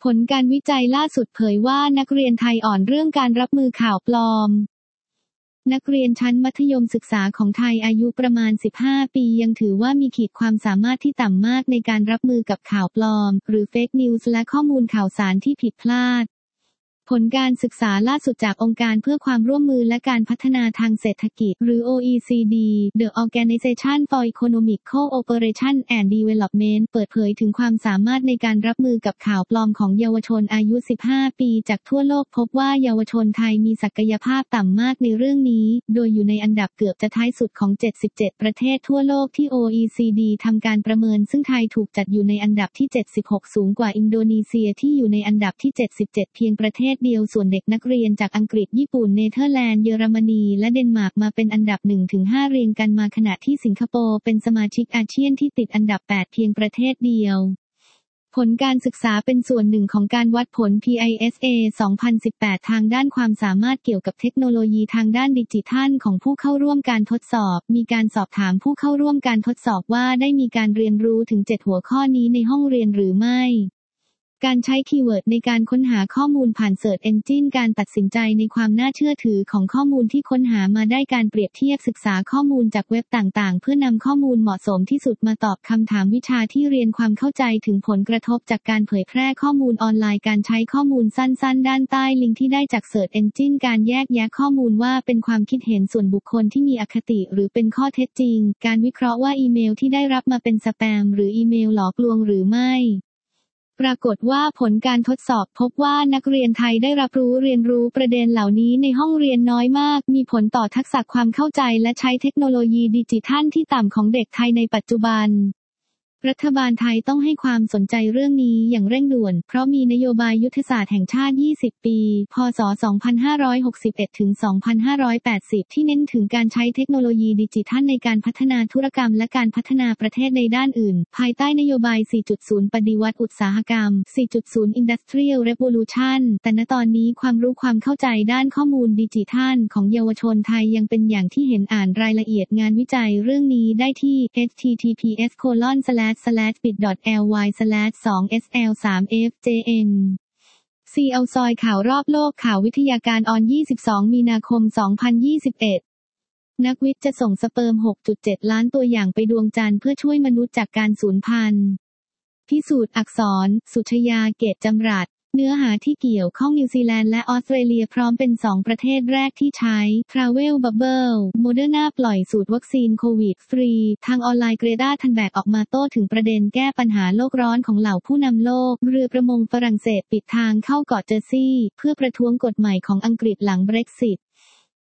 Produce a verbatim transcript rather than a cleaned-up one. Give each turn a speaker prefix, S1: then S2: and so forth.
S1: ผลการวิจัยล่าสุดเผยว่านักเรียนไทยอ่อนเรื่องการรับมือข่าวปลอมนักเรียนชั้นมัธยมศึกษาของไทยอายุประมาณสิบห้าปียังถือว่ามีขีดความสามารถที่ต่ำมากในการรับมือกับข่าวปลอมหรือเฟกนิวส์และข้อมูลข่าวสารที่ผิดพลาดผลการศึกษาล่าสุดจากองค์การเพื่อความร่วมมือและการพัฒนาทางเศรษฐกิจหรือ โอ อี ซี ดี The Organization for Economic Cooperation and Development เปิดเผยถึงความสามารถในการรับมือกับข่าวปลอมของเยาวชนอายุ สิบห้า ปีจากทั่วโลกพบว่าเยาวชนไทยมีศักยภาพต่ำมากในเรื่องนี้โดยอยู่ในอันดับเกือบจะท้ายสุดของ เจ็ดสิบเจ็ด ประเทศทั่วโลกที่ โอ อี ซี ดี ทำการประเมินซึ่งไทยถูกจัดอยู่ในอันดับที่ เจ็ดสิบหก สูงกว่าอินโดนีเซียที่อยู่ในอันดับที่ เจ็ดสิบเจ็ด เพียงประเทศเดียวส่วนเด็กนักเรียนจากอังกฤษญี่ปุ่นเนเธอร์แลนด์เยอรมนีและเดนมาร์กมาเป็นอันดับ หนึ่งถึงห้า เรียงกันมาขณะที่สิงคโปร์เป็นสมาชิกอาเซียนที่ติดอันดับ แปด เพียงประเทศเดียวผลการศึกษาเป็นส่วนหนึ่งของการวัดผล พี ไอ เอส เอ สองพันสิบแปด ทางด้านความสามารถเกี่ยวกับเทคโนโลยีทางด้านดิจิทัลของผู้เข้าร่วมการทดสอบมีการสอบถามผู้เข้าร่วมการทดสอบว่าได้มีการเรียนรู้ถึงเจ็ดหัวข้อนี้ในห้องเรียนหรือไม่การใช้คีย์เวิร์ดในการค้นหาข้อมูลผ่าน Search Engine การตัดสินใจในความน่าเชื่อถือของข้อมูลที่ค้นหามาได้การเปรียบเทียบศึกษาข้อมูลจากเว็บต่างๆเพื่อนำข้อมูลเหมาะสมที่สุดมาตอบคำถามวิชาที่เรียนความเข้าใจถึงผลกระทบจากการเผยแพร่ข้อมูลออนไลน์การใช้ข้อมูลสั้นๆด้านใต้ลิงก์ที่ได้จาก Search Engine การแยกแยะข้อมูลว่าเป็นความคิดเห็นส่วนบุคคลที่มีอคติหรือเป็นข้อเท็จจริงการวิเคราะห์ว่าอีเมลที่ได้รับมาเป็นสแปมหรืออีเมลหลอกลวงหรือไม่ปรากฏว่าผลการทดสอบพบว่านักเรียนไทยได้รับรู้เรียนรู้ประเด็นเหล่านี้ในห้องเรียนน้อยมากมีผลต่อทักษะความเข้าใจและใช้เทคโนโลยีดิจิทัลที่ต่ำของเด็กไทยในปัจจุบันรัฐบาลไทยต้องให้ความสนใจเรื่องนี้อย่างเร่งด่วนเพราะมีนโยบายยุทธศาสตร์แห่งชาติ ยี่สิบ ปี พ.ศ. สองพันห้าร้อยหกสิบเอ็ด ถึง สองพันห้าร้อยแปดสิบ ที่เน้นถึงการใช้เทคโนโลยีดิจิทัลในการพัฒนาธุรกรรมและการพัฒนาประเทศในด้านอื่นภายใต้นโยบาย สี่ จุด ศูนย์ ปฏิวัติอุตสาหกรรม สี่ จุด ศูนย์ Industrial Revolution แต่ณตอนนี้ความรู้ความเข้าใจด้านข้อมูลดิจิทัลของเยาวชนไทยยังเป็นอย่างที่เห็นอ่านรายละเอียดงานวิจัยเรื่องนี้ได้ที่ เอช ที ที พี เอส โคลอน สแลช สแลช บิต ดอท แอล วาย สแลช สอง เอส แอล สาม เอฟ เจ เอ็น ซี แอล ซอยข่าวรอบโลกข่าววิทยาการออน ยี่สิบสอง มีนาคม สองพันยี่สิบเอ็ด นักวิทย์จะส่งสเปิร์ม หกจุดเจ็ด ล้านตัวอย่างไปดวงจันทร์เพื่อช่วยมนุษย์จากการสูญพันธุ์พิสูจน์อักษร สุชยา เกตจำรัดเนื้อหาที่เกี่ยวข้องนิวซีแลนด์และออสเตรเลียพร้อมเป็นสองประเทศแรกที่ใช้ Travel Bubble โมเดอร์นาปล่อยสูตรวัคซีนโควิดฟรีทางออนไลน์เกรตาทันแบกออกมาโต้ถึงประเด็นแก้ปัญหาโลกร้อนของเหล่าผู้นำโลกเรือประมงฝรั่งเศสปิดทางเข้าเกาะเจอร์ซีย์เพื่อประท้วงกฎใหม่ของอังกฤษหลัง Brexit